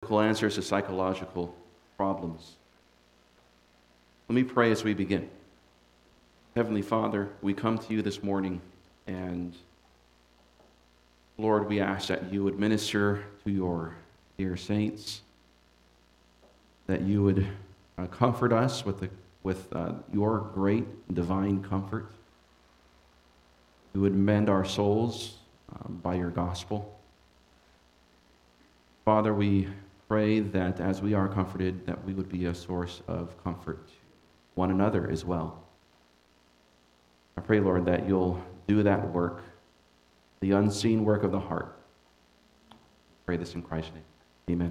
biblical answers to psychological problems. Let me pray as we begin. Heavenly Father, we come to you this morning, and Lord, we ask that you would minister to your dear saints, that you would comfort us with your great divine comfort. You would mend our souls by your gospel. Father, we pray that as we are comforted, that we would be a source of comfort to one another as well. I pray, Lord, that you'll do that work, the unseen work of the heart. I pray this in Christ's name.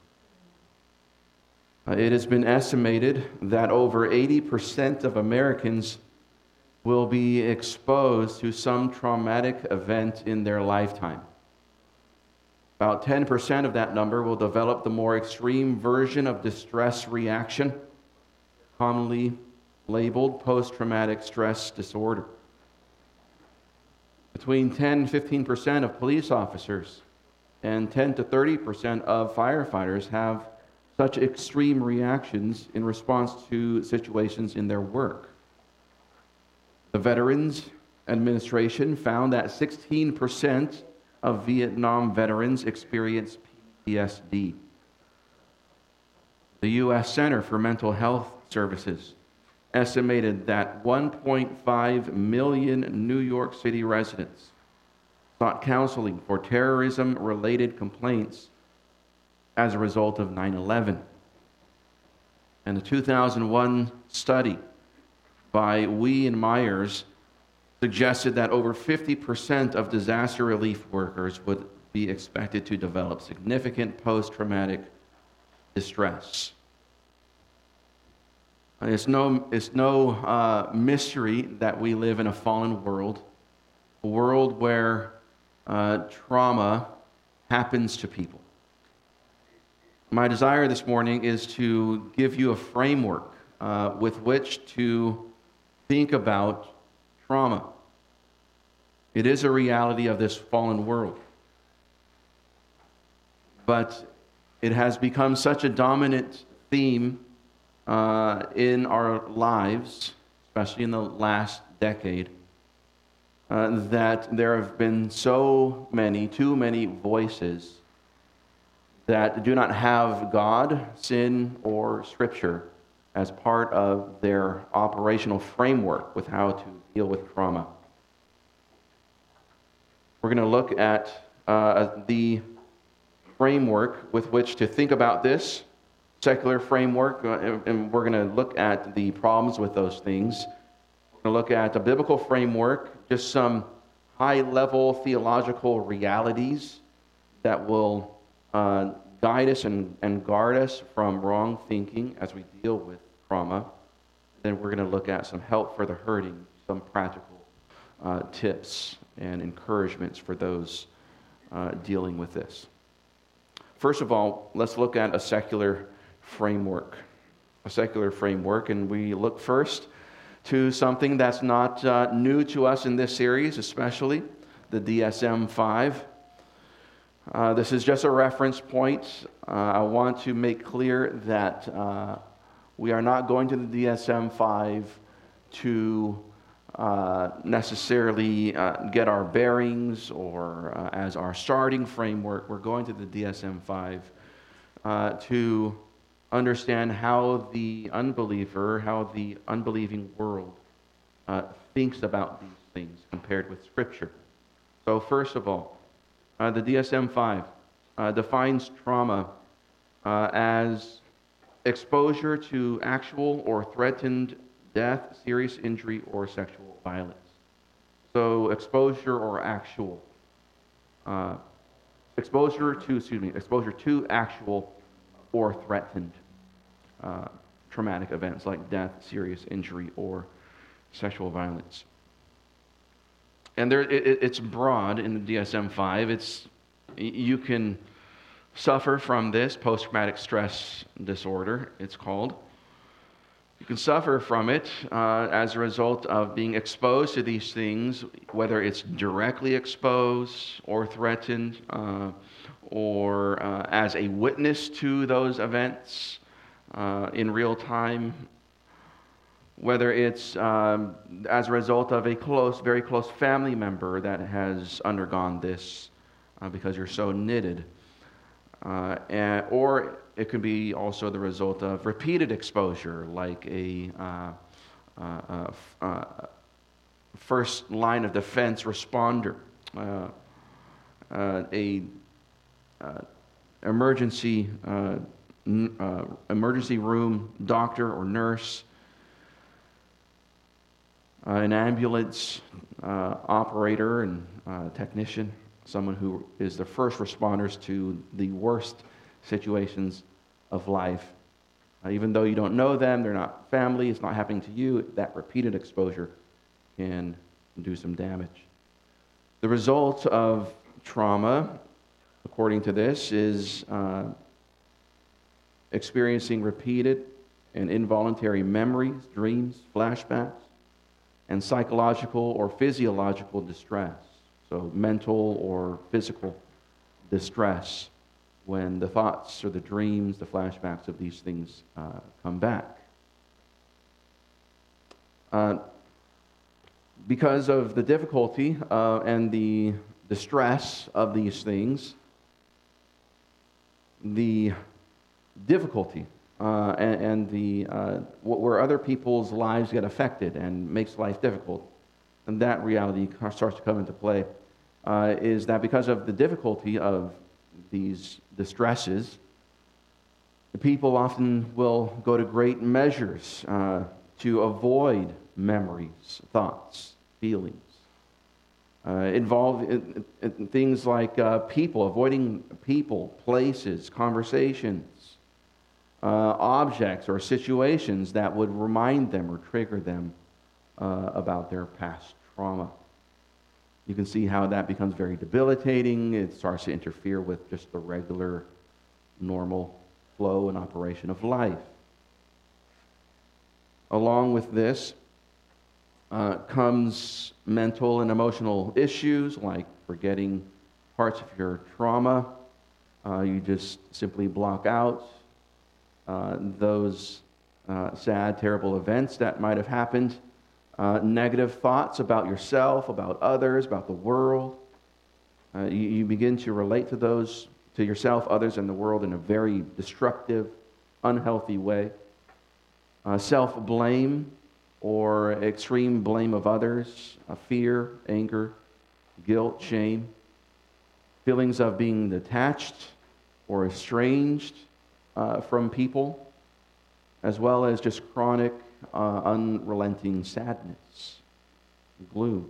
Amen. It has been estimated that over 80% of Americans will be exposed to some traumatic event in their lifetime. About 10% of that number will develop the more extreme version of distress reaction, commonly labeled post-traumatic stress disorder. Between 10 and 15% of police officers and 10 to 30% of firefighters have such extreme reactions in response to situations in their work. The Veterans Administration found that 16% of Vietnam veterans experienced PTSD. The U.S. Center for Mental Health Services estimated that 1.5 million New York City residents sought counseling for terrorism-related complaints as a result of 9/11. And the 2001 study by Wee and Myers suggested that over 50% of disaster relief workers would be expected to develop significant post-traumatic distress. It's no mystery that we live in a fallen world, a world where trauma happens to people. My desire this morning is to give you a framework with which to think about trauma. It is a reality of this fallen world. But it has become such a dominant theme in our lives, especially in the last decade, that there have been too many voices that do not have God, sin, or Scripture as part of their operational framework with how to deal with trauma. We're going to look at the framework with which to think about this, secular framework, and we're going to look at the problems with those things. We're going to look at a biblical framework, just some high-level theological realities that will guide us and guard us from wrong thinking as we deal with trauma. Then we're going to look at some help for the hurting, some practical tips and encouragements for those dealing with this. First of all, let's look at a secular framework. And we look first to something that's not new to us in this series, especially the DSM-5. This is just a reference point. I want to make clear that we are not going to the DSM-5 to necessarily get our bearings or as our starting framework. We're going to the DSM-5 to understand how the unbeliever, how the unbelieving world thinks about these things compared with Scripture. So first of all, the DSM-5 defines trauma as exposure to actual or threatened death, serious injury, or sexual violence. So exposure to actual or threatened traumatic events like death, serious injury, or sexual violence. And it's broad in the DSM-5. You can suffer from this post-traumatic stress disorder, it's called, You can suffer from it as a result of being exposed to these things, whether it's directly exposed or threatened, or as a witness to those events in real time, whether it's as a result of a very close family member that has undergone this because you're so knitted, or it could be also the result of repeated exposure, like a first line of defense responder, a emergency room doctor or nurse, an ambulance operator and technician, someone who is the first responders to the worst situations of life. Even though you don't know them, they're not family, it's not happening to you, that repeated exposure can do some damage. The result of trauma, according to this, is experiencing repeated and involuntary memories, dreams, flashbacks, and psychological or physiological distress. So mental or physical distress when the thoughts or the dreams, the flashbacks of these things come back. Because of the difficulty and the distress of these things, the difficulty and the where other people's lives get affected and makes life difficult, and that reality starts to come into play, is that because of the difficulty of these distresses, the people often will go to great measures to avoid memories, thoughts, feelings. Involve in things like avoiding people, places, conversations, objects or situations that would remind them or trigger them about their past trauma. You can see how that becomes very debilitating. It starts to interfere with just the regular, normal flow and operation of life. Along with this comes mental and emotional issues like forgetting parts of your trauma. You just simply block out those sad, terrible events that might have happened. Negative thoughts about yourself, about others, about the world. You begin to relate to yourself, others, and the world in a very destructive, unhealthy way. Self-blame or extreme blame of others, fear, anger, guilt, shame. Feelings of being detached or estranged from people, as well as just chronic, unrelenting sadness, gloom.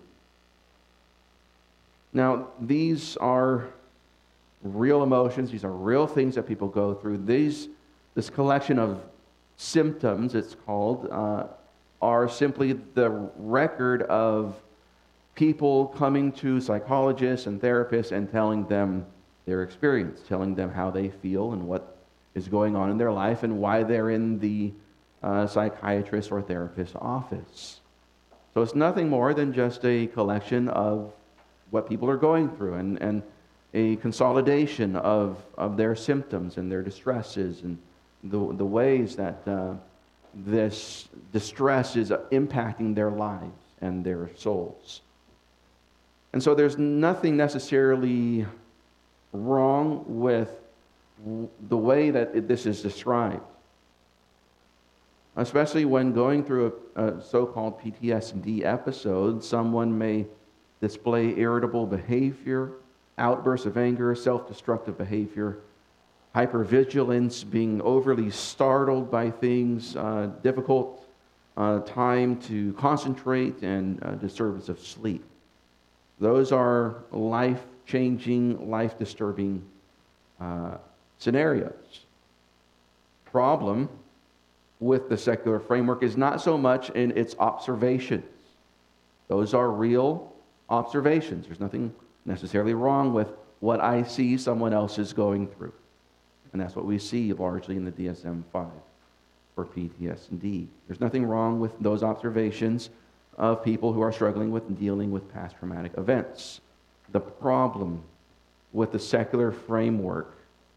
Now, these are real emotions. These are real things that people go through. This collection of symptoms, it's called, are simply the record of people coming to psychologists and therapists and telling them their experience, telling them how they feel and what is going on in their life and why they're in the psychiatrist or therapist office. So it's nothing more than just a collection of what people are going through and a consolidation of their symptoms and their distresses and the ways that this distress is impacting their lives and their souls. And so there's nothing necessarily wrong with the way that this is described, especially when going through a so-called PTSD episode. Someone may display irritable behavior, outbursts of anger, self-destructive behavior, hypervigilance, being overly startled by things, difficult time to concentrate, and disturbance of sleep. Those are life-changing, life-disturbing scenarios. Problem with the secular framework is not so much in its observations. Those are real observations. There's nothing necessarily wrong with what I see someone else is going through. And that's what we see largely in the DSM-5. for PTSD. There's nothing wrong with those observations of people who are struggling with and dealing with past traumatic events. The problem with the secular framework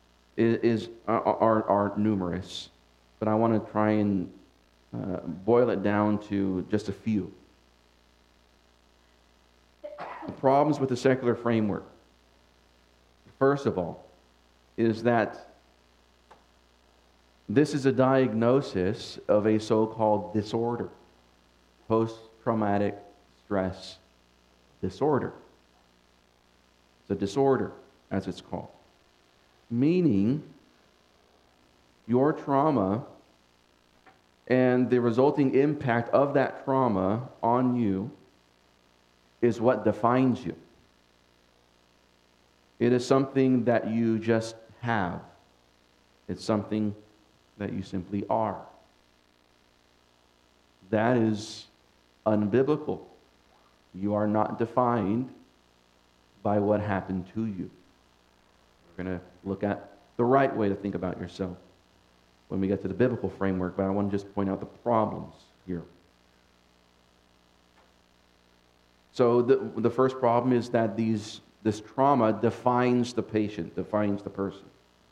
are numerous, but I want to try and boil it down to just a few. The problems with the secular framework, first of all, is that this is a diagnosis of a so-called disorder, post-traumatic stress disorder. It's a disorder, as it's called. Meaning, your trauma and the resulting impact of that trauma on you is what defines you. It is something that you just have. It's something that you simply are. That is unbiblical. You are not defined by what happened to you. We're going to look at the right way to think about yourself when we get to the biblical framework, but I want to just point out the problems here. So the first problem is that this trauma defines the patient, defines the person.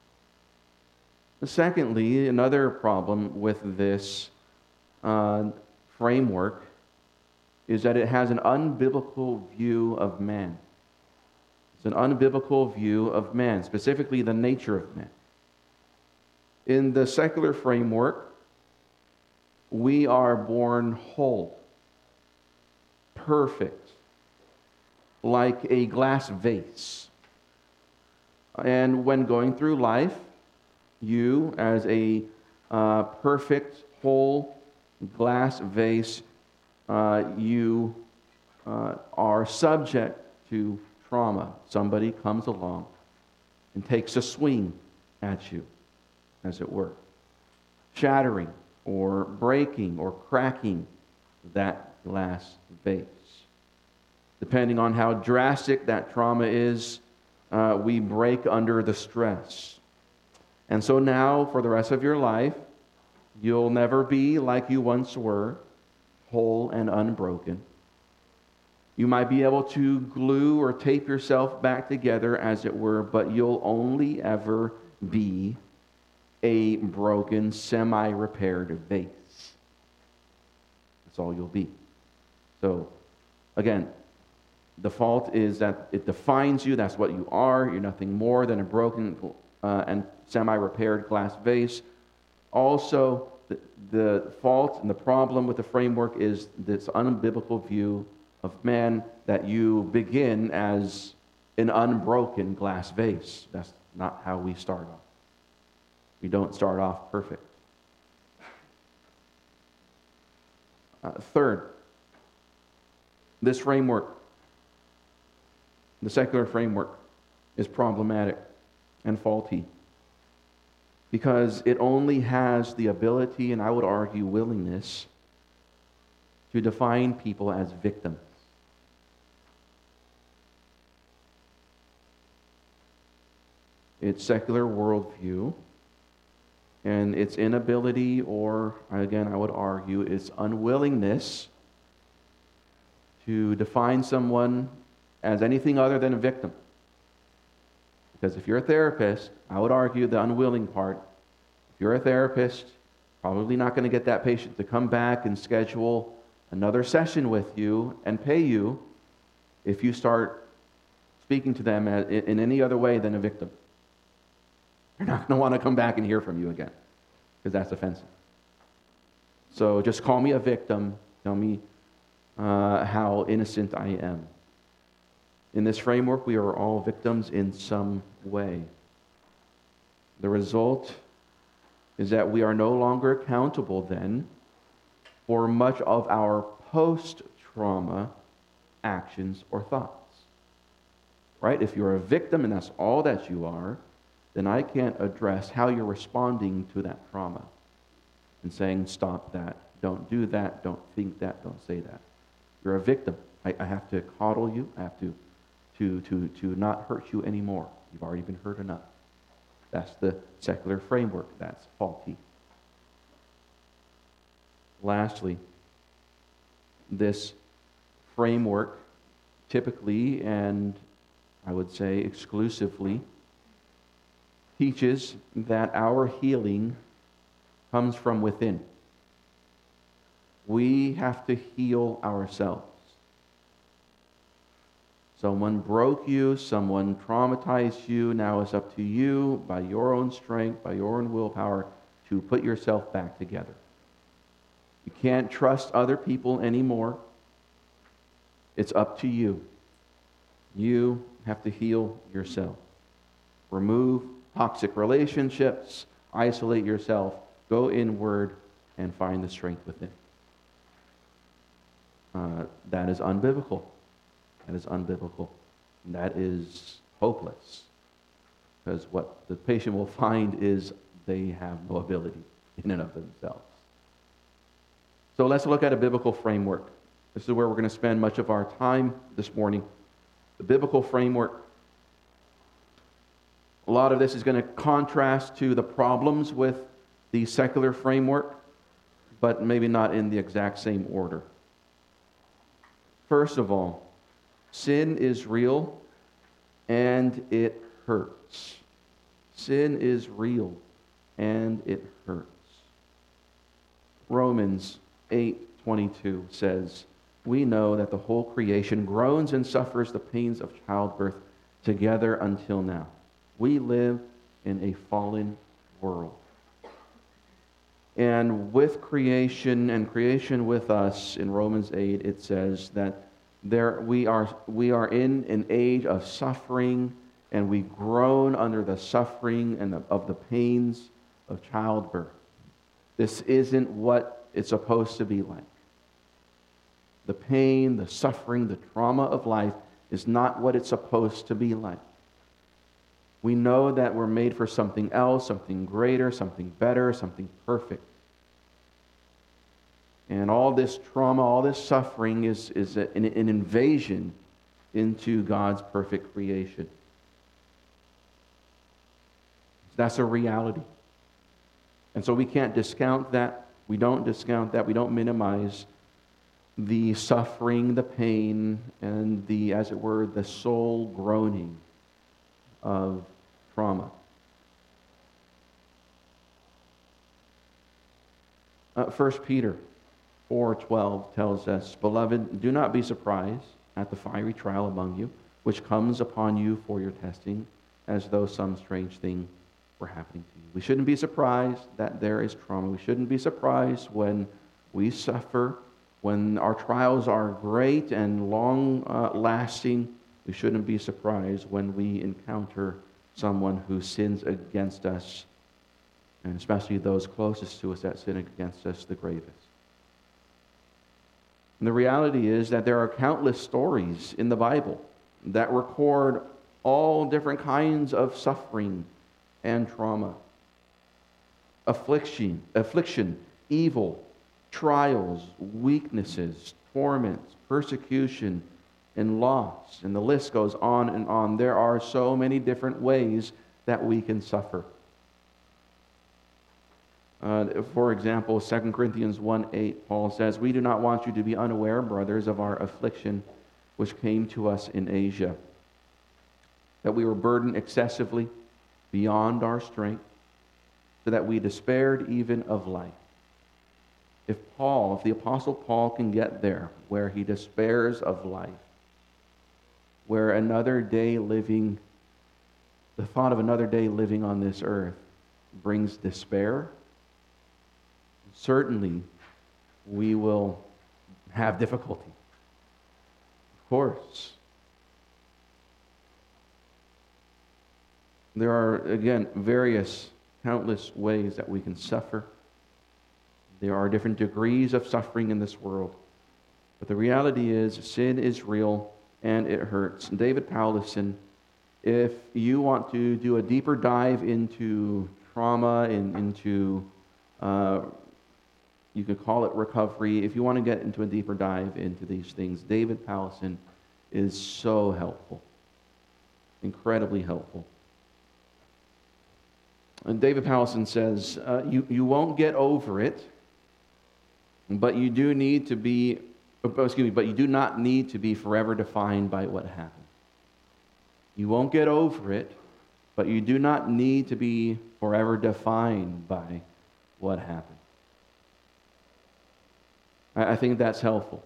Secondly, another problem with this framework is that it has an unbiblical view of man. It's an unbiblical view of man, specifically the nature of man. In the secular framework, we are born whole, perfect, like a glass vase. And when going through life, you, as a perfect, whole glass vase, you are subject to trauma. Somebody comes along and takes a swing at you, as it were, shattering or breaking or cracking that glass vase. Depending on how drastic that trauma is, we break under the stress. And so now, for the rest of your life, you'll never be like you once were, whole and unbroken. You might be able to glue or tape yourself back together, as it were, but you'll only ever be a broken, semi-repaired vase. That's all you'll be. So, again, the fault is that it defines you. That's what you are. You're nothing more than a broken and semi-repaired glass vase. Also, the fault and the problem with the framework is this unbiblical view of man, that you begin as an unbroken glass vase. That's not how we start off. We don't start off perfect. Third, this framework, the secular framework, is problematic and faulty because it only has the ability, and I would argue willingness, to define people as victims. Its secular worldview and its inability, or again, I would argue, its unwillingness to define someone as anything other than a victim. Because if you're a therapist, I would argue the unwilling part. If you're a therapist, probably not going to get that patient to come back and schedule another session with you and pay you if you start speaking to them in any other way than a victim. They're not going to want to come back and hear from you again, because that's offensive. So just call me a victim. Tell me how innocent I am. In this framework, we are all victims in some way. The result is that we are no longer accountable then for much of our post-trauma actions or thoughts. Right? If you're a victim and that's all that you are, then I can't address how you're responding to that trauma and saying, stop that, don't do that, don't think that, don't say that. You're a victim. I have to coddle you. I have to not hurt you anymore. You've already been hurt enough. That's the secular framework. That's faulty. Lastly, this framework typically, and I would say exclusively, teaches that our healing comes from within. We have to heal ourselves. Someone broke you, someone traumatized you. Now it's up to you, by your own strength, by your own willpower, to put yourself back together. You can't trust other people anymore. It's up to you. You have to heal yourself. Remove toxic relationships, isolate yourself, go inward, and find the strength within. That is unbiblical. That is unbiblical. That is hopeless. Because what the patient will find is they have no ability in and of themselves. So let's look at a biblical framework. This is where we're going to spend much of our time this morning. The biblical framework. A lot of this is going to contrast to the problems with the secular framework, but maybe not in the exact same order. First of all, sin is real and it hurts. Sin is real and it hurts. Romans 8:22 says, "We know that the whole creation groans and suffers the pains of childbirth together until now." We live in a fallen world. And with creation and creation with us, in Romans 8, it says that we are in an age of suffering, and we groan under the suffering and of the pains of childbirth. This isn't what it's supposed to be like. The pain, the suffering, the trauma of life is not what it's supposed to be like. We know that we're made for something else, something greater, something better, something perfect. And all this trauma, all this suffering is an invasion into God's perfect creation. That's a reality. And so we can't discount that. We don't discount that. We don't minimize the suffering, the pain, and the, as it were, the soul groaning of trauma. 1 Peter 4:12 tells us, "Beloved, do not be surprised at the fiery trial among you, which comes upon you for your testing, as though some strange thing were happening to you." We shouldn't be surprised that there is trauma. We shouldn't be surprised when we suffer, when our trials are great and long-lasting. We shouldn't be surprised when we encounter someone who sins against us, and especially those closest to us that sin against us the gravest. And the reality is that there are countless stories in the Bible that record all different kinds of suffering and trauma. Affliction, evil, trials, weaknesses, torments, persecution, and loss. And the list goes on and on. There are so many different ways that we can suffer. For example, 2 Corinthians 1:8, Paul says, "We do not want you to be unaware, brothers, of our affliction which came to us in Asia, that we were burdened excessively beyond our strength, so that we despaired even of life." If the Apostle Paul can get there, where he despairs of life, where the thought of another day living on this earth brings despair, certainly we will have difficulty. Of course. There are, again, countless ways that we can suffer. There are different degrees of suffering in this world. But the reality is, sin is real and it hurts. David Powlison, if you want to do a deeper dive into trauma and into, you could call it recovery, if you want to get into a deeper dive into these things, David Powlison is so helpful. Incredibly helpful. And David Powlison says, you won't get over it But you do need to be, but you do not need to be forever defined by what happened. You won't get over it, but you do not need to be forever defined by what happened. I think that's helpful.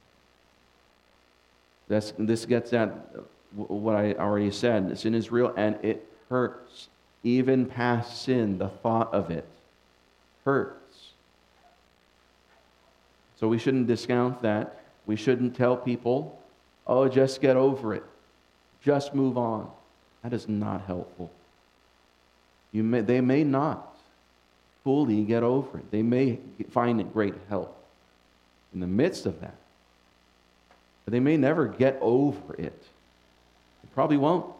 This gets at what I already said. Sin is real and it hurts. Even past sin, the thought of it hurts. So we shouldn't discount that. We shouldn't tell people, oh, just get over it. Just move on. That is not helpful. They may not fully get over it. They may find it great help in the midst of that. But they may never get over it. They probably won't.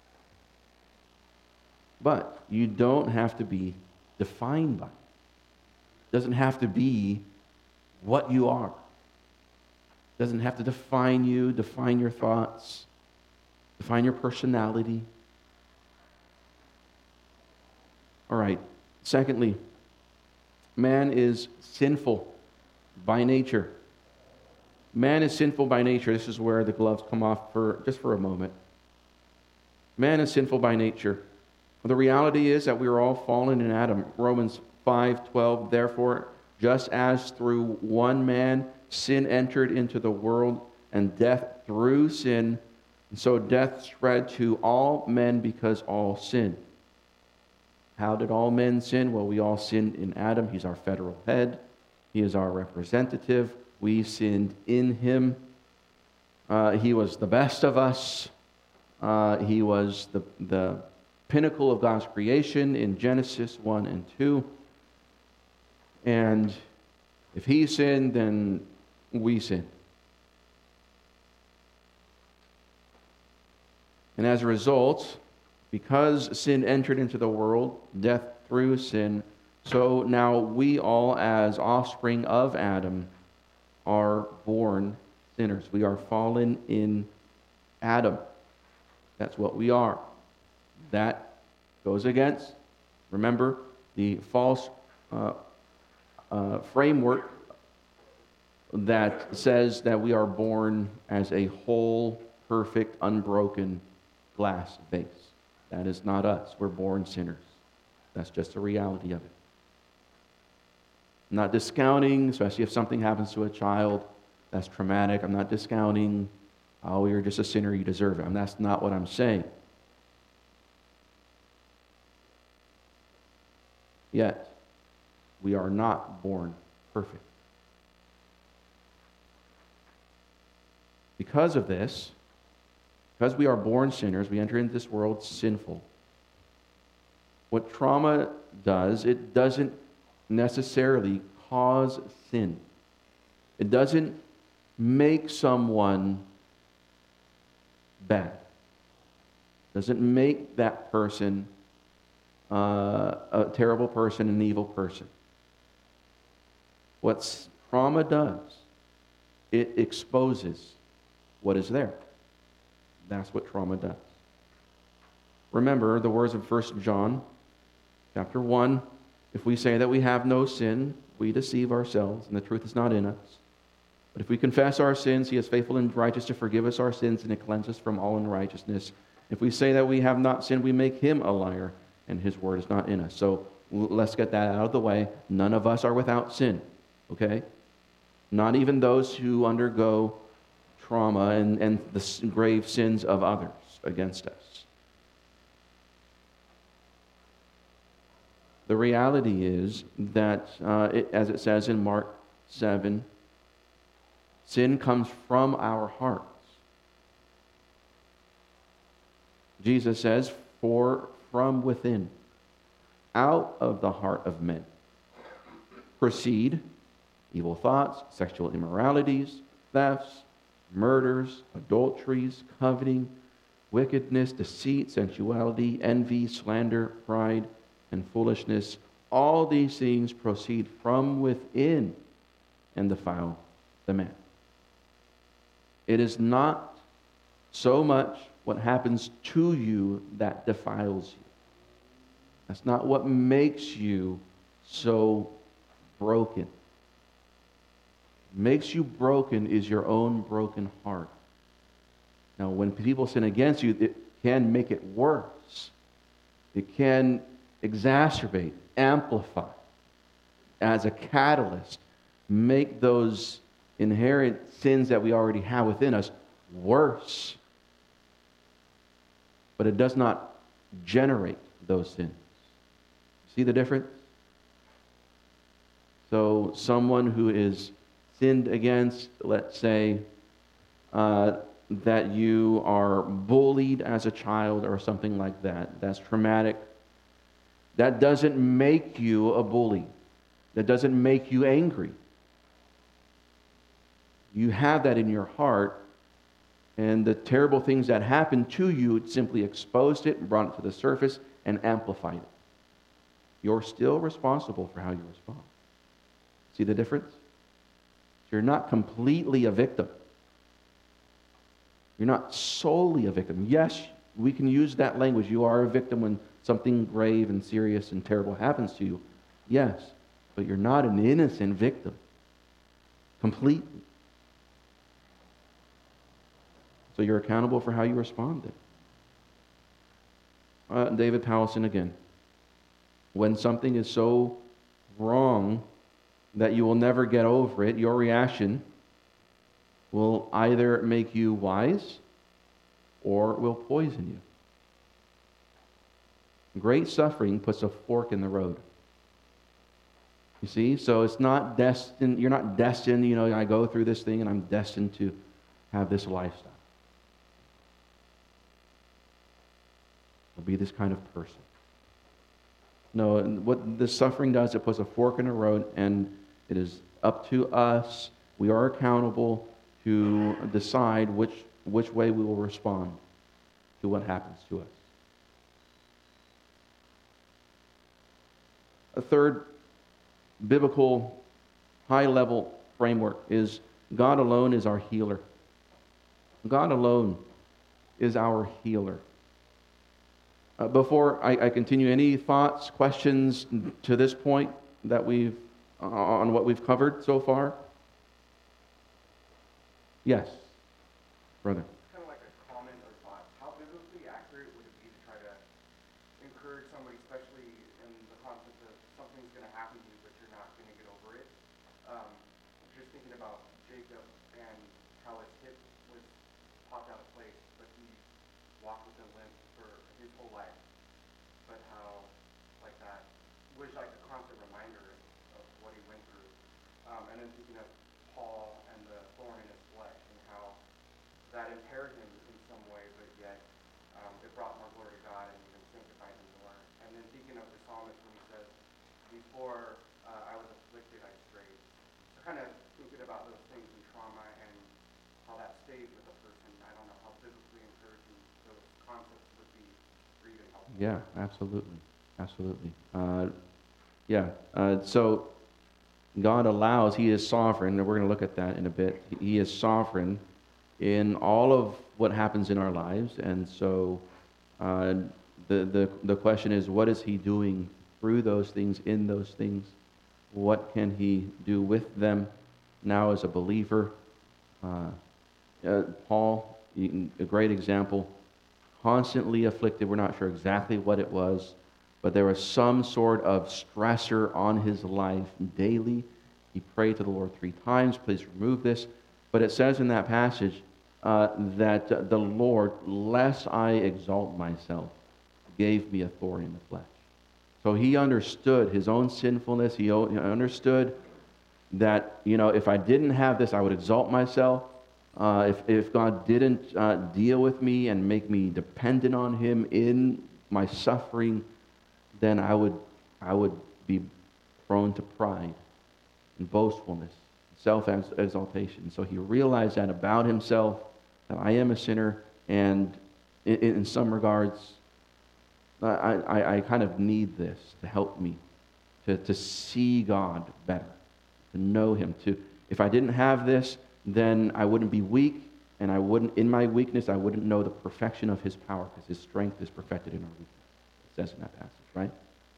But you don't have to be defined by it. It doesn't have to be what you are. It doesn't have to define you, define your thoughts, define your personality. All right. Secondly, man is sinful by nature. Man is sinful by nature. This is where the gloves come off just for a moment. Man is sinful by nature. The reality is that we are all fallen in Adam. Romans 5:12, therefore, just as through one man sin entered into the world, and death through sin, and so death spread to all men because all sinned. How did all men sin? Well, we all sinned in Adam. He's our federal head. He is our representative. We sinned in him. He was the best of us. He was the pinnacle of God's creation in Genesis 1 and 2. And if he sinned, then we sin. And as a result, because sin entered into the world, death through sin, so now we all, as offspring of Adam, are born sinners. We are fallen in Adam. That's what we are. That goes against, remember, the false framework that says that we are born as a whole, perfect, unbroken glass vase. That is not us. We're born sinners. That's just the reality of it. I'm not discounting, especially if something happens to a child that's traumatic. I'm not discounting, oh, you're just a sinner, you deserve it. That's not what I'm saying. Yet, we are not born perfect. Because of this, because we are born sinners, we enter into this world sinful. What trauma does, it doesn't necessarily cause sin. It doesn't make someone bad. It doesn't make that person a terrible person, an evil person. What trauma does, it exposes what is there. That's what trauma does. Remember the words of 1 John chapter 1. If we say that we have no sin, we deceive ourselves, and the truth is not in us. But if we confess our sins, he is faithful and righteous to forgive us our sins and to cleanse us from all unrighteousness. If we say that we have not sinned, we make him a liar, and his word is not in us. So let's get that out of the way. None of us are without sin, okay? Not even those who undergo trauma and the grave sins of others against us. The reality is that, as it says in Mark 7, sin comes from our hearts. Jesus says, for from within, out of the heart of men, proceed evil thoughts, sexual immoralities, thefts, murders, adulteries, coveting, wickedness, deceit, sensuality, envy, slander, pride, and foolishness. All these things proceed from within and defile the man. It is not so much what happens to you that defiles you. That's not what makes you so broken. makes you broken is your own broken heart. Now, when people sin against you, it can make it worse. It can exacerbate, amplify, as a catalyst, make those inherent sins that we already have within us worse. But it does not generate those sins. See the difference? So someone who is sinned against, let's say, that you are bullied as a child or something like that, that's traumatic. That doesn't make you a bully. That doesn't make you angry. You have that in your heart, and the terrible things that happened to you simply exposed it, brought it to the surface, and amplified it. You're still responsible for how you respond. See the difference? You're not completely a victim. You're not solely a victim. Yes, we can use that language. You are a victim when something grave and serious and terrible happens to you. Yes, but you're not an innocent victim. Completely. So you're accountable for how you responded. David Powlison again. When something is so wrong that you will never get over it, your reaction will either make you wise or will poison you. Great suffering puts a fork in the road. You see? So it's not destined, you're not destined, I go through this thing and I'm destined to have this lifestyle. I'll be this kind of person. No, what the suffering does, it puts a fork in the road, and it is up to us. We are accountable to decide which way we will respond to what happens to us. A third biblical high-level framework is God alone is our healer. God alone is our healer. Before I continue, any thoughts, questions to this point that on what we've covered so far? Yes, brother. Kind of like a comment or thought. How biblically accurate would it be to try to encourage somebody, especially in the concept of something's going to happen to you, but you're not going to get over it? Just thinking about Jacob and how his hip was popped out of place, but he walked with a limp for his whole life. But how, like that, was like a constant reminder of what he went through. And then thinking of Paul and the thorn in his flesh and how that impaired him in some way, but yet it brought more glory to God and even sanctified him more. And then thinking of the psalmist when he says, before I was afflicted, I strayed. So kind of thinking about those things in trauma and how that stays with a person. I don't know how biblically encouraging those concepts would be for you to help. Yeah, absolutely. Absolutely. So God allows, He is sovereign, and we're going to look at that in a bit. He is sovereign in all of what happens in our lives, and so the question is, what is He doing through those things, in those things? What can He do with them now as a believer? Paul, a great example, constantly afflicted. We're not sure exactly what it was, but there was some sort of stressor on his life daily. He prayed to the Lord 3 times, please remove this. But it says in that passage that the Lord, lest I exalt myself, gave me a thorn in the flesh. So he understood his own sinfulness. He understood that, if I didn't have this, I would exalt myself. If God didn't deal with me and make me dependent on Him in my suffering, then I would be prone to pride and boastfulness, self-exaltation. So he realized that about himself, that I am a sinner, and in some regards, I kind of need this to help me to see God better, to know Him. If I didn't have this, then I wouldn't be weak, and in my weakness, I wouldn't know the perfection of His power, because His strength is perfected in our weakness. It says in that passage, right?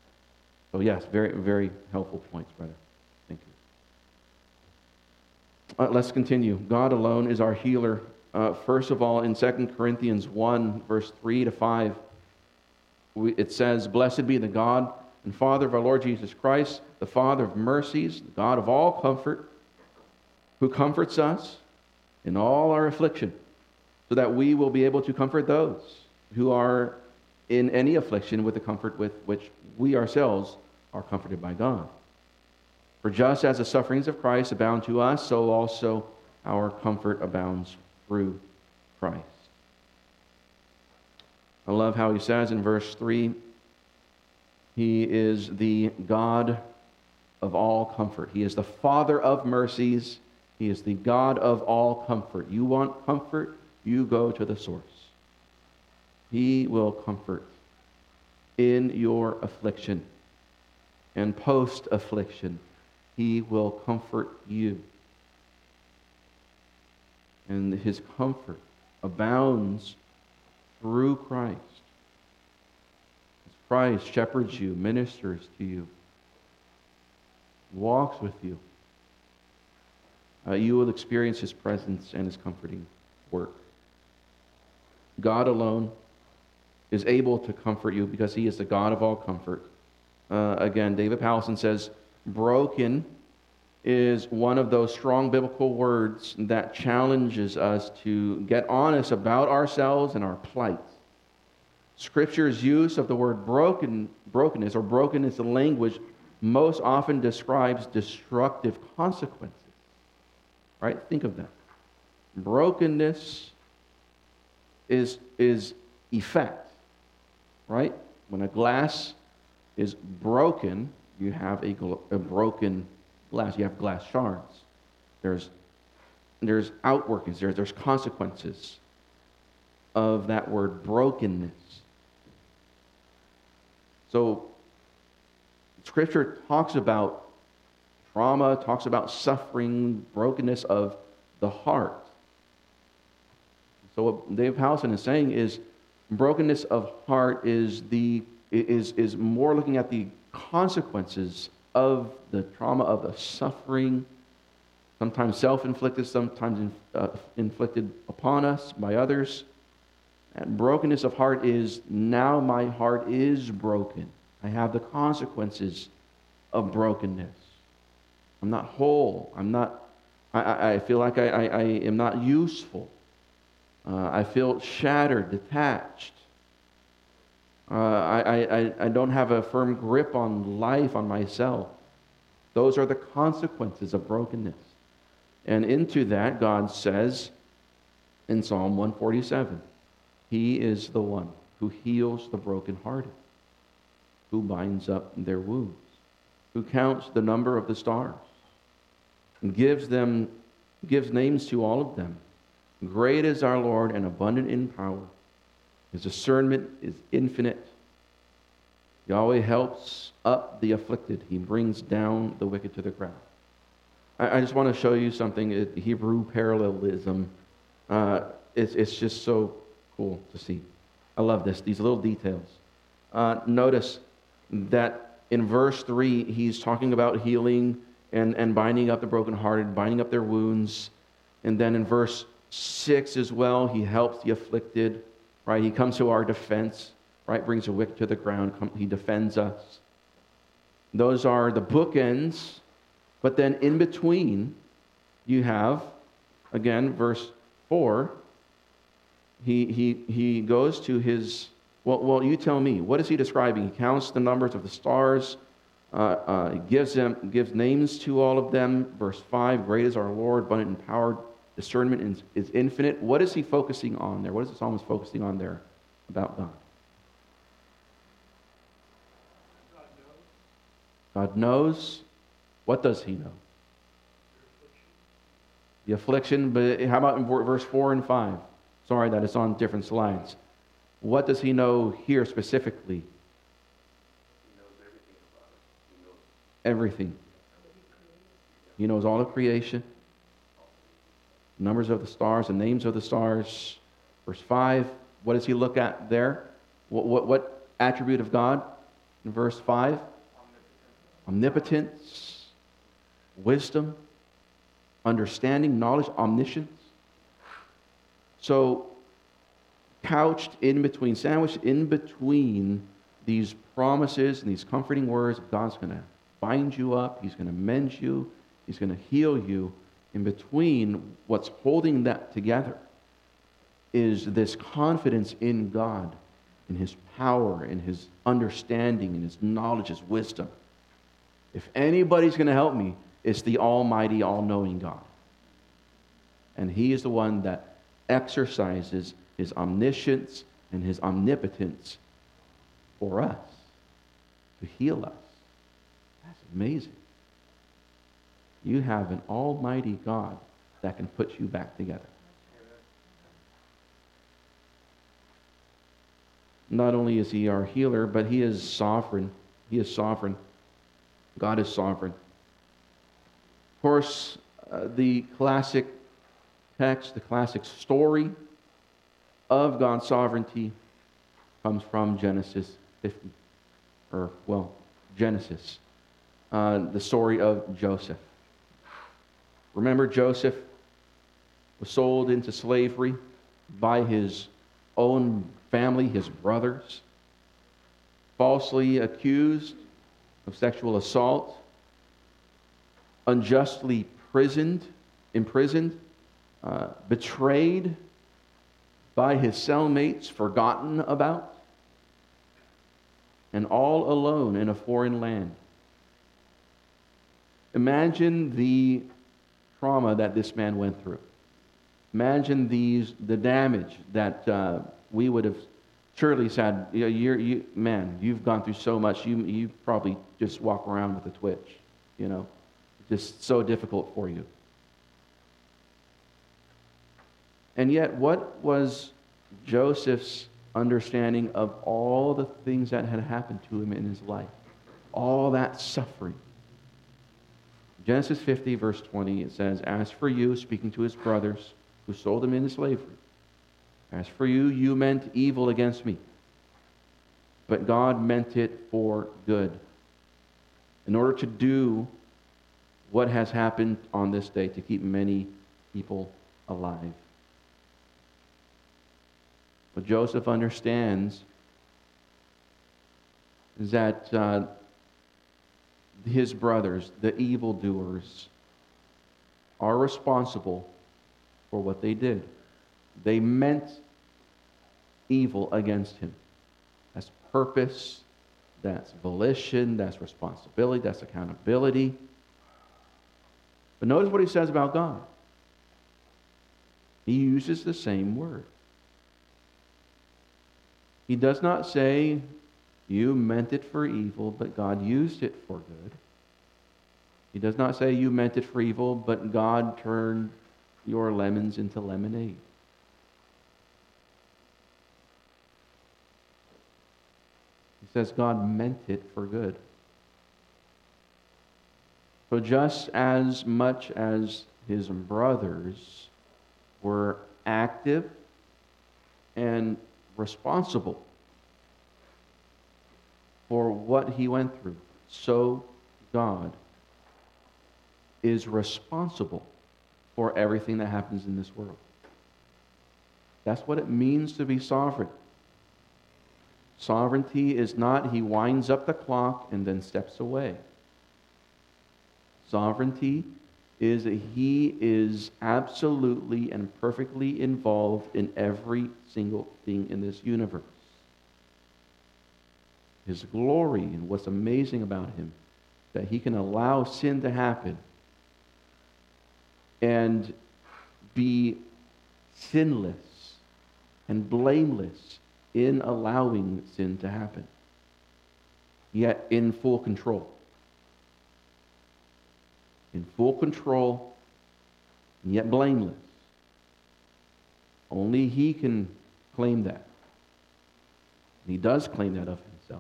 So yes, very, very helpful points, brother. Thank Let's continue. God alone is our healer. First of all, in 2 Corinthians 1, verse 3 to 5, it says, "Blessed be the God and Father of our Lord Jesus Christ, the Father of mercies, the God of all comfort, who comforts us in all our affliction, so that we will be able to comfort those who are in any affliction with the comfort with which we ourselves are comforted by God. For just as the sufferings of Christ abound to us, so also our comfort abounds through Christ." I love how he says in verse 3, he is the God of all comfort. He is the Father of mercies. He is the God of all comfort. You want comfort? You go to the source. He will comfort in your affliction and post-affliction. He will comfort you. And his comfort abounds through Christ. As Christ shepherds you, ministers to you, walks with you, you will experience his presence and his comforting work. God alone is able to comfort you because he is the God of all comfort. Again, David Powlison says, broken is one of those strong biblical words that challenges us to get honest about ourselves and our plight. Scripture's use of the word brokenness or brokenness in language most often describes destructive consequences. Right? Think of that. Brokenness is effect. Right? When a glass is broken, you have a broken glass. You have glass shards. There's outworkings. There's consequences of that word brokenness. So Scripture talks about trauma, talks about suffering, brokenness of the heart. So what Dave Powlison is saying is brokenness of heart is more looking at the consequences of the trauma, of the suffering, sometimes self-inflicted, sometimes inflicted upon us by others. And brokenness of heart is, now my heart is broken. I have the consequences of brokenness. I'm not whole. I feel like I am not useful. I feel shattered, detached. I don't have a firm grip on life, on myself. Those are the consequences of brokenness. And into that, God says in Psalm 147, He is the one who heals the brokenhearted, who binds up their wounds, who counts the number of the stars, and gives names to all of them. Great is our Lord and abundant in power. His discernment is infinite. Yahweh helps up the afflicted. He brings down the wicked to the ground. I just want to show you something, Hebrew parallelism. It's just so cool to see. I love this, these little details. Notice that in verse 3, he's talking about healing and binding up the brokenhearted, binding up their wounds. And then in verse 6 as well, he helps the afflicted, right? He comes to our defense, right? Brings the wicked to the ground. He defends us. Those are the bookends. But then in between, you have, again, verse 4, he goes to his, well, you tell me, what is he describing? He counts the numbers of the stars, gives names to all of them. Verse 5, great is our Lord, abundant in power, discernment is infinite. What is he focusing on there? What is the psalmist focusing on there about God? God knows. What does he know? The affliction, but how about in verse 4 and 5? Sorry that it's on different slides. What does he know here specifically? He knows everything about us. He knows everything. He knows all of creation, numbers of the stars, the names of the stars. Verse 5, what does he look at there? What attribute of God in verse 5? Omnipotence, wisdom. understanding, knowledge, omniscience. So, couched in between, sandwiched in between these promises and these comforting words, God's going to bind you up, He's going to mend you, He's going to heal you. In between, what's holding that together is this confidence in God, in His power, in His understanding, in His knowledge, His wisdom. If anybody's going to help me, it's the almighty, all-knowing God. And He is the one that exercises His omniscience and His omnipotence for us, to heal us. That's amazing. You have an almighty God that can put you back together. Not only is He our healer, but He is sovereign. He is sovereign. God is sovereign. Of course, the classic text, the classic story of God's sovereignty comes from Genesis 50. Genesis. The story of Joseph. Remember, Joseph was sold into slavery by his own family, his brothers, falsely accused of sexual assault, unjustly imprisoned, betrayed by his cellmates, forgotten about, and all alone in a foreign land. Imagine the trauma that this man went through. Imagine the damage that we would have surely said, man, you've gone through so much, you probably just walk around with a twitch, just so difficult for you. And yet, what was Joseph's understanding of all the things that had happened to him in his life? All that suffering. Genesis 50, verse 20, it says, "As for you," speaking to his brothers who sold him into slavery, "as for you, you meant evil against me, but God meant it for good, in order to do what has happened on this day, to keep many people alive." What Joseph understands is that his brothers, the evildoers, are responsible for what they did. They meant evil against him. That's purpose, that's volition, that's responsibility, that's accountability. But notice what he says about God. He uses the same word. He does not say, you meant it for evil, but God used it for good. He does not say, you meant it for evil, but God turned your lemons into lemonade. He says God meant it for good. So just as much as his brothers were active and responsible for what he went through, so God is responsible for everything that happens in this world. That's what it means to be sovereign. Sovereignty is not he winds up the clock and then steps away. Sovereignty is that he is absolutely and perfectly involved in every single thing in this universe. His glory and what's amazing about him, that he can allow sin to happen and be sinless and blameless in allowing sin to happen, yet in full control. In full control, and yet blameless. Only he can claim that. And he does claim that of himself.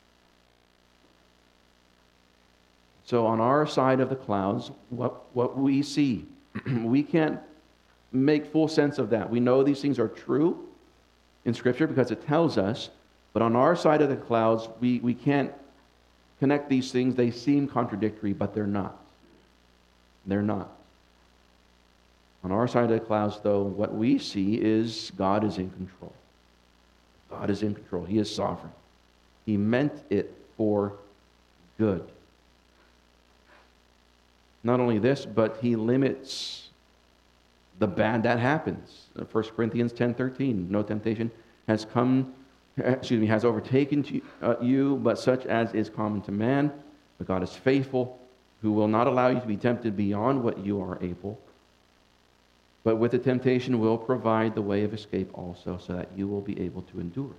So on our side of the clouds, what we see, we can't make full sense of that. We know these things are true in Scripture because it tells us, but on our side of the clouds, we can't connect these things. They seem contradictory, but they're not. They're not. On our side of the clouds, though, what we see is God is in control. God is in control. He is sovereign. He meant it for good. Not only this, but he limits the bad that happens. 1 Corinthians 10:13, no temptation has overtaken you, but such as is common to man. But God is faithful, who will not allow you to be tempted beyond what you are able, but with the temptation will provide the way of escape also, so that you will be able to endure.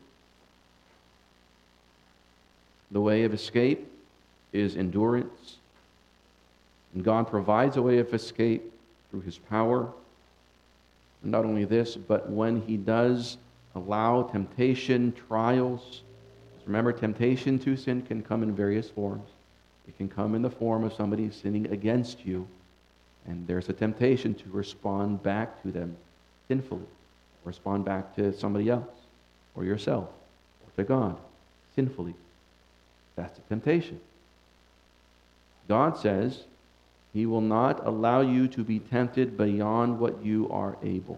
The way of escape is endurance. And God provides a way of escape through his power. And not only this, but when he does allow temptation, trials, remember, temptation to sin can come in various forms. It can come in the form of somebody sinning against you, and there's a temptation to respond back to them sinfully, respond back to somebody else, or yourself, or to God, sinfully. That's a temptation. God says he will not allow you to be tempted beyond what you are able.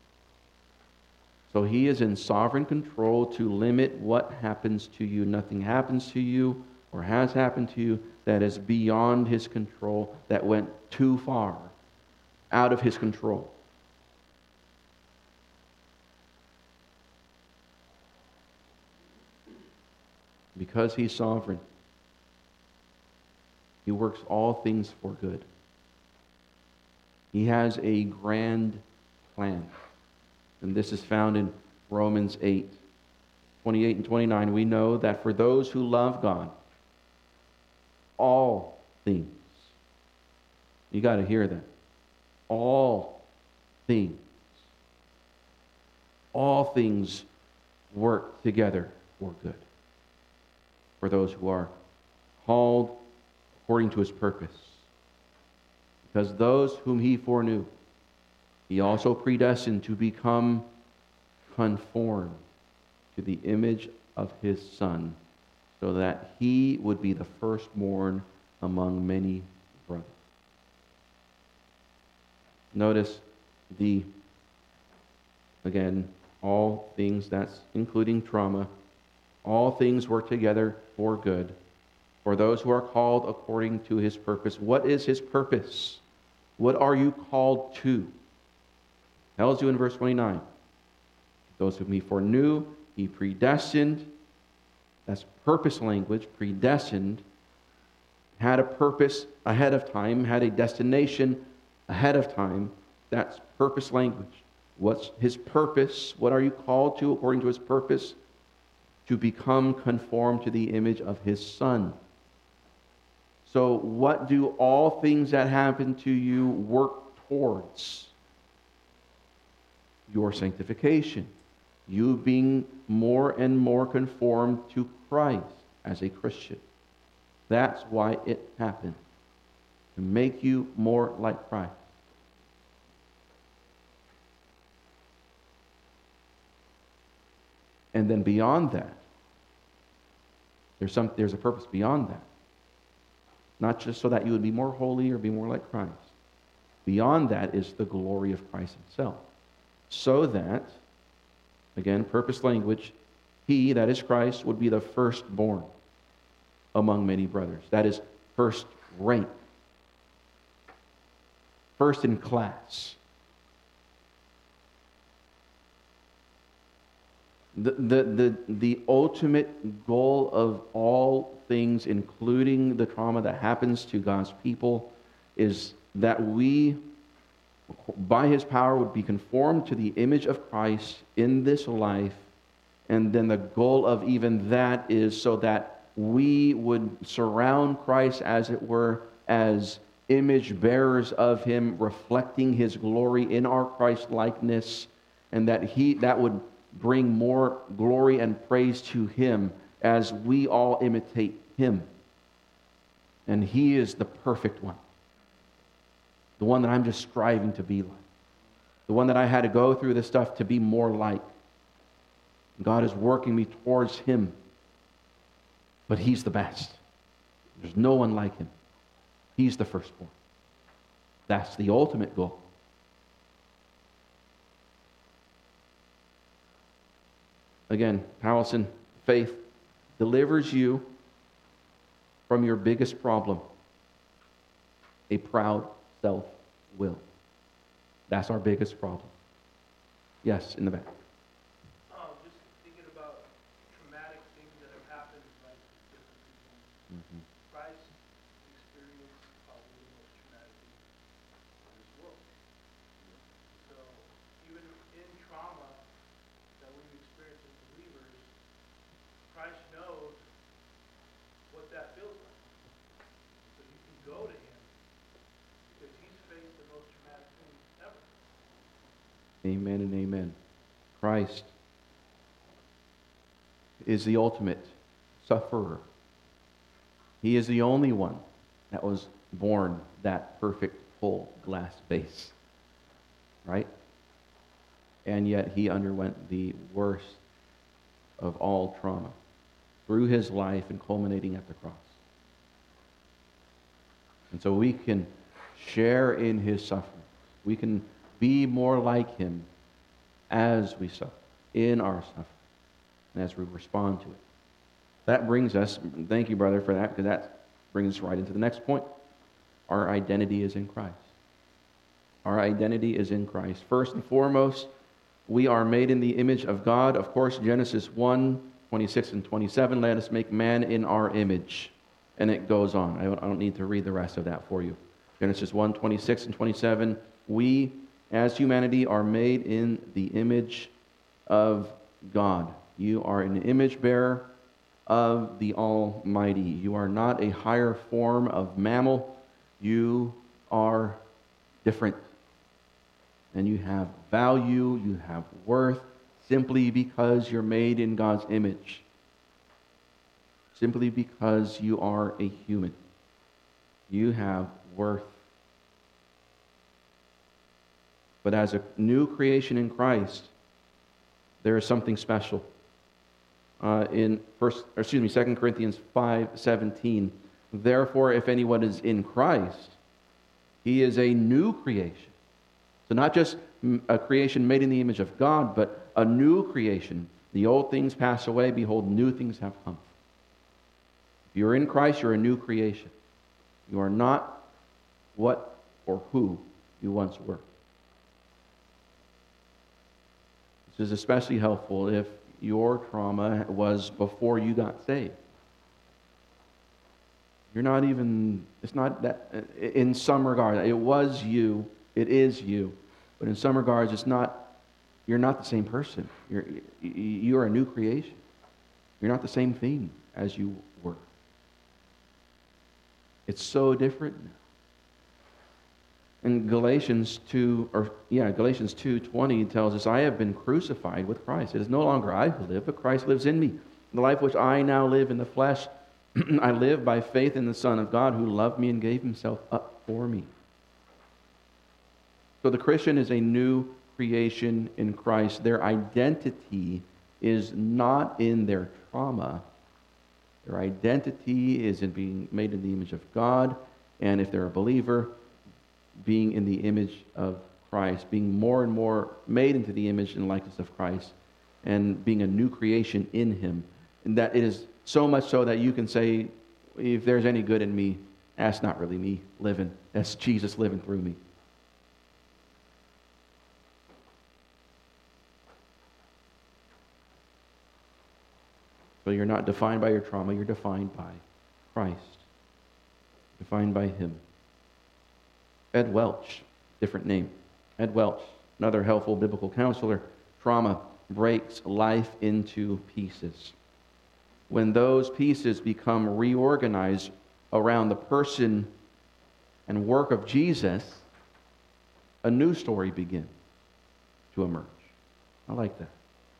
So he is in sovereign control to limit what happens to you. Nothing happens to you or has happened to you that is beyond his control, that went too far out of his control. Because he's sovereign, he works all things for good. He has a grand plan. And this is found in Romans 8:28 and 29. We know that for those who love God, all things, you got to hear that, all things work together for good. For those who are called according to his purpose. Because those whom he foreknew, he also predestined to become conformed to the image of his Son, so that he would be the firstborn among many brothers. Notice again, all things, that's including trauma, all things work together for good, for those who are called according to his purpose. What is his purpose? What are you called to? Tells you in verse 29. Those whom he foreknew, he predestined. That's purpose language. Predestined. Had a purpose ahead of time, had a destination ahead of time. That's purpose language. What's his purpose? What are you called to according to his purpose? To become conformed to the image of his Son. So what do all things that happen to you work towards? Your sanctification. You being more and more conformed to Christ as a Christian. That's why it happened. To make you more like Christ. And then beyond that, there's a purpose beyond that. Not just so that you would be more holy or be more like Christ. Beyond that is the glory of Christ himself. So that, again, purpose language, he, that is Christ, would be the firstborn among many brothers. That is first rank. First in class. The ultimate goal of all things, including the trauma that happens to God's people, is that we, by his power, would be conformed to the image of Christ in this life. And then the goal of even that is so that we would surround Christ, as it were, as image bearers of him, reflecting his glory in our Christ likeness, and that would bring more glory and praise to him as we all imitate him. And he is the perfect one. The one that I'm just striving to be like. The one that I had to go through this stuff to be more like. God is working me towards him. But he's the best. There's no one like him. He's the firstborn. That's the ultimate goal. Again, Powelson, faith delivers you from your biggest problem, a proud self-will. That's our biggest problem. Yes, in the back. Just thinking about traumatic things that have happened in life with different people. Mm-hmm. Christ experienced probably the most traumatic thing in this world. So even in trauma that we've experienced as believers, Christ knows what that feels like. So you can go to him because he's faced the most traumatic thing ever. Amen and amen. Christ is the ultimate sufferer. He is the only one that was born that perfect full glass vase. Right? And yet he underwent the worst of all trauma through his life and culminating at the cross. And so we can share in his suffering. We can be more like him as we suffer, in our suffering, and as we respond to it. That brings us, thank you, brother, for that, because that brings us right into the next point. Our identity is in Christ. Our identity is in Christ. First and foremost, we are made in the image of God. Of course, Genesis 1:26 and 27, let us make man in our image. And it goes on. I don't need to read the rest of that for you. Genesis 1:26 and 27, we as humanity are made in the image of God. You are an image bearer of the Almighty. You are not a higher form of mammal. You are different. And you have value, you have worth, simply because you're made in God's image. Simply because you are a human. You have worth. But as a new creation in Christ, there is something special. In 2 Corinthians 5:17, therefore, if anyone is in Christ, he is a new creation. So not just a creation made in the image of God, but a new creation. The old things pass away, behold, new things have come. If you're in Christ, you're a new creation. You are not what or who you once were. This is especially helpful if your trauma was before you got saved. You're not even, it's not that, in some regard, it was you, it is you, but in some regards, it's not, you're not the same person. You're a new creation. You're not the same thing as you were. It's so different now. And Galatians 2:20 tells us, I have been crucified with Christ. It is no longer I who live, but Christ lives in me. The life which I now live in the flesh, I live by faith in the Son of God who loved me and gave himself up for me. So the Christian is a new creation in Christ. Their identity is not in their trauma. Their identity is in being made in the image of God, and if they're a believer, being in the image of Christ, being more and more made into the image and likeness of Christ, and being a new creation in him. And that it is so much so that you can say, if there's any good in me, that's not really me living. That's Jesus living through me. So you're not defined by your trauma, you're defined by Christ. Defined by him. Ed Welch, different name. Ed Welch, another helpful biblical counselor. Trauma breaks life into pieces. When those pieces become reorganized around the person and work of Jesus, a new story begins to emerge. I like that.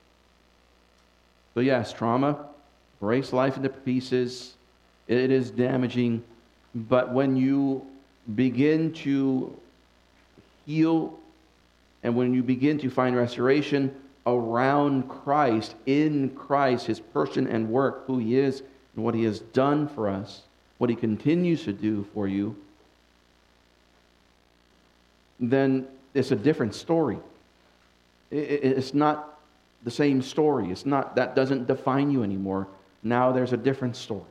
So yes, trauma breaks life into pieces. It is damaging. But when you begin to heal and when you begin to find restoration around Christ, in Christ, his person and work, who he is and what he has done for us, what he continues to do for you, then it's a different story. It's not the same story. It's not, that doesn't define you anymore. Now there's a different story.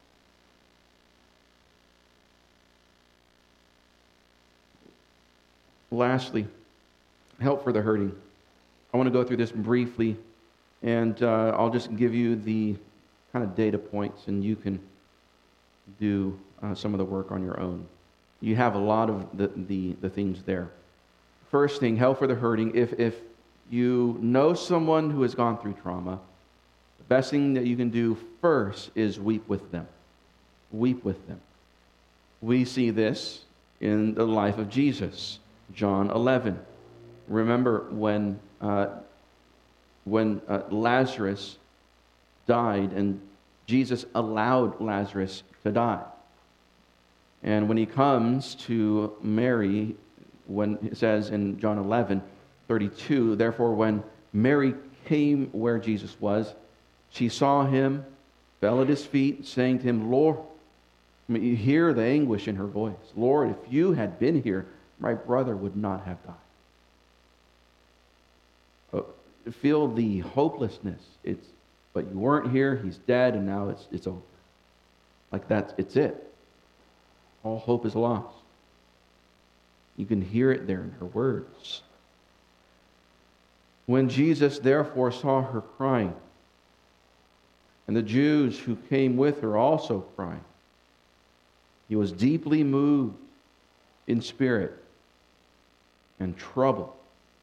Lastly, help for the hurting. I want to go through this briefly, and I'll just give you the kind of data points, and you can do some of the work on your own. You have a lot of the things there. First thing, help for the hurting. If you know someone who has gone through trauma, the best thing that you can do first is weep with them. Weep with them. We see this in the life of Jesus. John 11. Remember when Lazarus died and Jesus allowed Lazarus to die. And when he comes to Mary, when it says in John 11:32, therefore when Mary came where Jesus was, she saw him, fell at his feet, saying to him, Lord, I mean, you hear the anguish in her voice. Lord, if you had been here, my brother would not have died. Feel the hopelessness. But you weren't here, he's dead, and now it's over. Like it's it. All hope is lost. You can hear it there in her words. When Jesus therefore saw her crying, and the Jews who came with her also crying, he was deeply moved in spirit and troubled.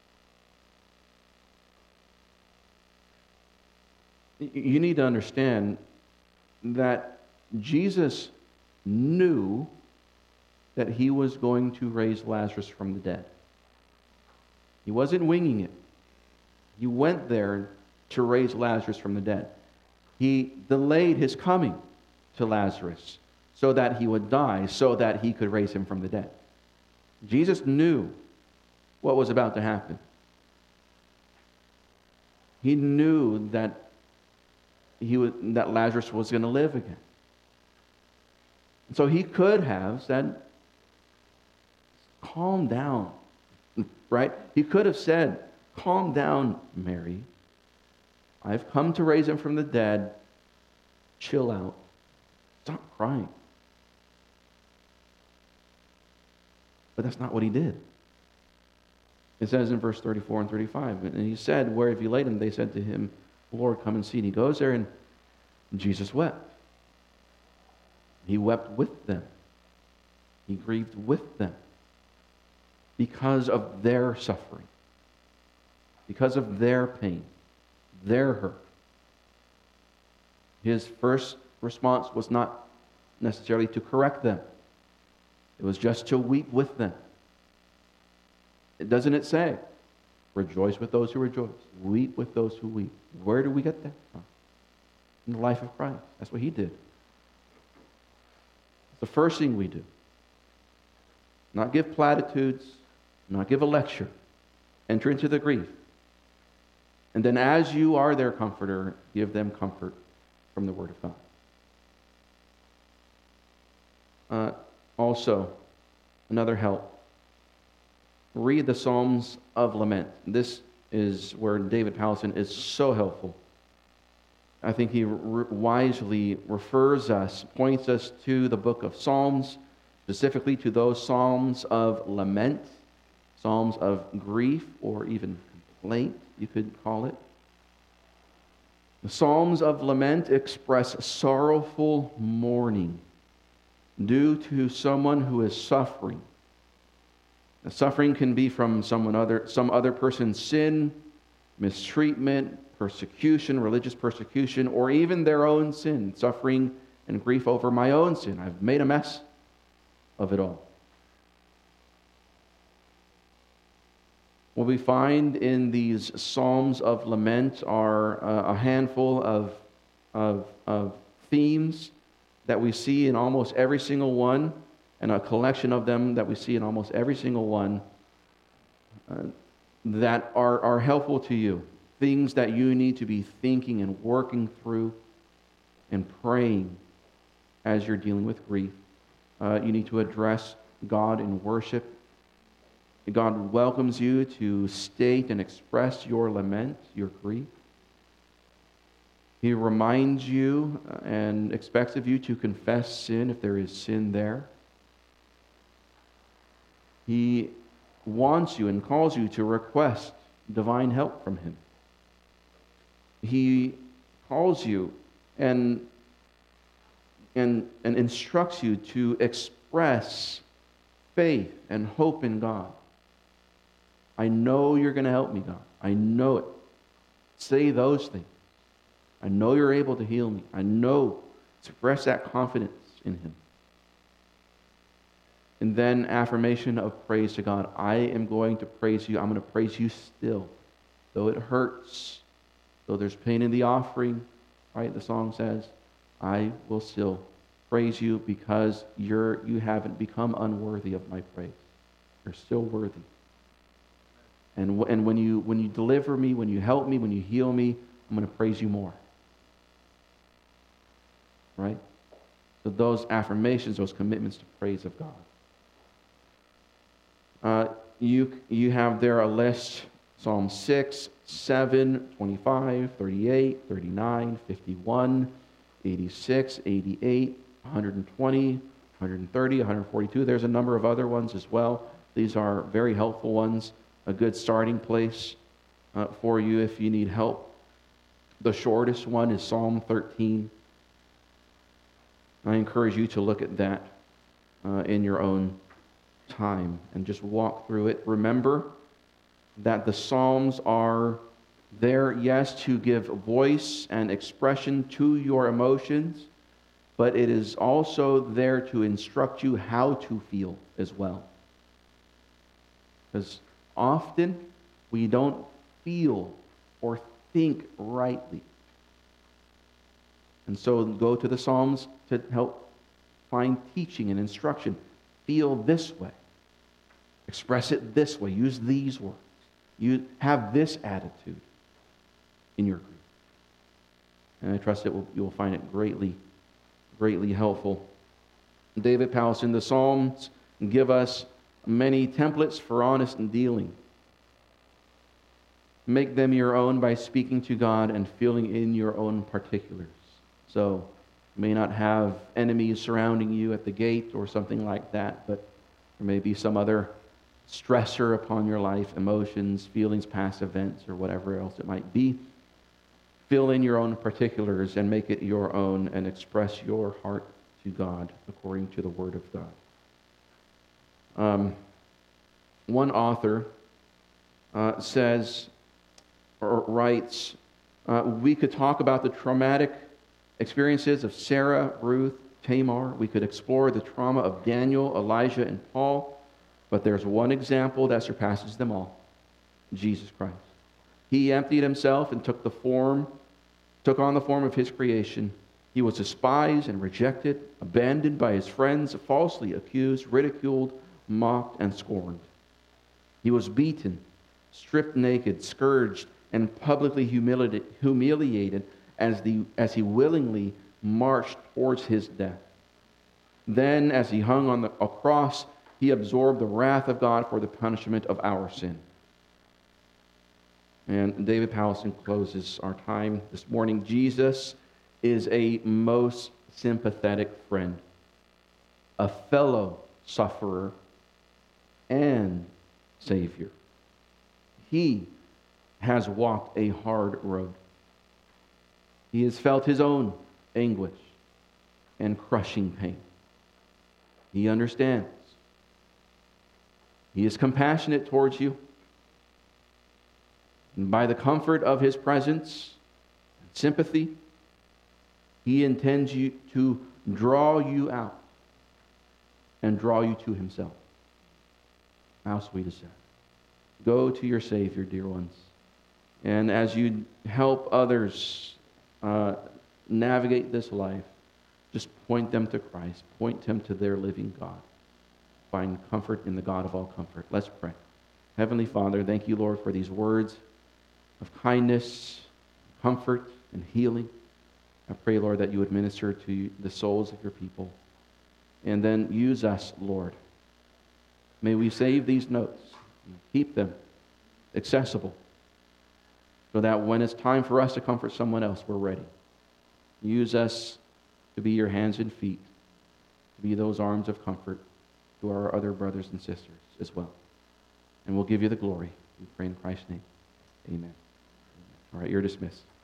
You need to understand that Jesus knew that he was going to raise Lazarus from the dead. He wasn't winging it. He went there to raise Lazarus from the dead. He delayed his coming to Lazarus so that he would die, so that he could raise him from the dead. Jesus knew what was about to happen. He knew that that Lazarus was going to live again. So he could have said, calm down, right? He could have said, calm down, Mary. I've come to raise him from the dead. Chill out. Stop crying. But that's not what he did. It says in verse 34 and 35, and he said, where have you laid him? They said to him, Lord, come and see. And he goes there, and Jesus wept. He wept with them. He grieved with them because of their suffering, because of their pain, their hurt. His first response was not necessarily to correct them. It was just to weep with them. Doesn't it say, rejoice with those who rejoice, weep with those who weep? Where do we get that from? In the life of Christ. That's what he did. It's the first thing we do. Not give platitudes, not give a lecture. Enter into the grief. And then as you are their comforter, give them comfort from the Word of God. Also, another help. Read the Psalms of Lament. This is where David Powlison is so helpful. I think he wisely refers us, points us to the book of Psalms, specifically to those Psalms of lament, Psalms of grief, or even complaint, you could call it. The Psalms of lament express sorrowful mourning due to someone who is suffering. The suffering can be from some other person's sin, mistreatment, persecution, religious persecution, or even their own sin, suffering and grief over my own sin. I've made a mess of it all. What we find in these Psalms of lament are a handful of themes that we see in almost every single one, and a collection of them that we see in almost every single one that are helpful to you. Things that you need to be thinking and working through and praying as you're dealing with grief. You need to address God in worship. God welcomes you to state and express your lament, your grief. He reminds you and expects of you to confess sin if there is sin there. He wants you and calls you to request divine help from Him. He calls you and instructs you to express faith and hope in God. I know you're going to help me, God. I know it. Say those things. I know you're able to heal me. I know. Express that confidence in Him. And then affirmation of praise to God. I am going to praise you. I'm going to praise you still. Though it hurts, though there's pain in the offering, right? The song says, I will still praise you because you haven't become unworthy of my praise. You're still worthy. And when you deliver me, when you help me, when you heal me, I'm going to praise you more. Right? So those affirmations, those commitments to praise of God. You have there a list: Psalm 6, 7, 25, 38, 39, 51, 86, 88, 120, 130, 142. There's a number of other ones as well. These are very helpful ones, a good starting place for you if you need help. The shortest one is Psalm 13. I encourage you to look at that in your own time and just walk through it. Remember that the Psalms are there, yes, to give voice and expression to your emotions, but it is also there to instruct you how to feel as well. Because often we don't feel or think rightly. And so go to the Psalms to help find teaching and instruction. Feel this way. Express it this way. Use these words. You have this attitude in your grief. And I trust you will find it greatly, greatly helpful. David Powlison, the Psalms give us many templates for honest dealing. Make them your own by speaking to God and feeling in your own particulars. So, you may not have enemies surrounding you at the gate or something like that, but there may be some other stressor upon your life, emotions, feelings, past events, or whatever else it might be. Fill in your own particulars and make it your own and express your heart to God according to the Word of God. One author says or writes, we could talk about the traumatic experiences of Sarah, Ruth, Tamar. We could explore the trauma of Daniel, Elijah, and Paul. But there's one example that surpasses them all: Jesus Christ. He emptied himself and took on the form of his creation. He was despised and rejected, abandoned by his friends, falsely accused, ridiculed, mocked, and scorned. He was beaten, stripped naked, scourged, and publicly humiliated as he willingly marched towards his death. Then, as he hung on a cross, he absorbed the wrath of God for the punishment of our sin. And David Powlison closes our time this morning. Jesus is a most sympathetic friend, a fellow sufferer, and Savior. He has walked a hard road. He has felt his own anguish and crushing pain. He understands. He is compassionate towards you. And by the comfort of his presence and sympathy, he intends to draw you out and draw you to himself. How sweet is that? Go to your Savior, dear ones. And as you help others navigate this life, just point them to Christ. Point them to their living God. Find comfort in the God of all comfort. Let's pray. Heavenly Father, thank you, Lord, for these words of kindness, comfort, and healing. I pray, Lord, that you would minister to the souls of your people. And then use us, Lord. May we save these notes, keep them accessible, so that when it's time for us to comfort someone else, we're ready. Use us to be your hands and feet, to be those arms of comfort to our other brothers and sisters as well. And we'll give you the glory. We pray in Christ's name. Amen. All right, you're dismissed.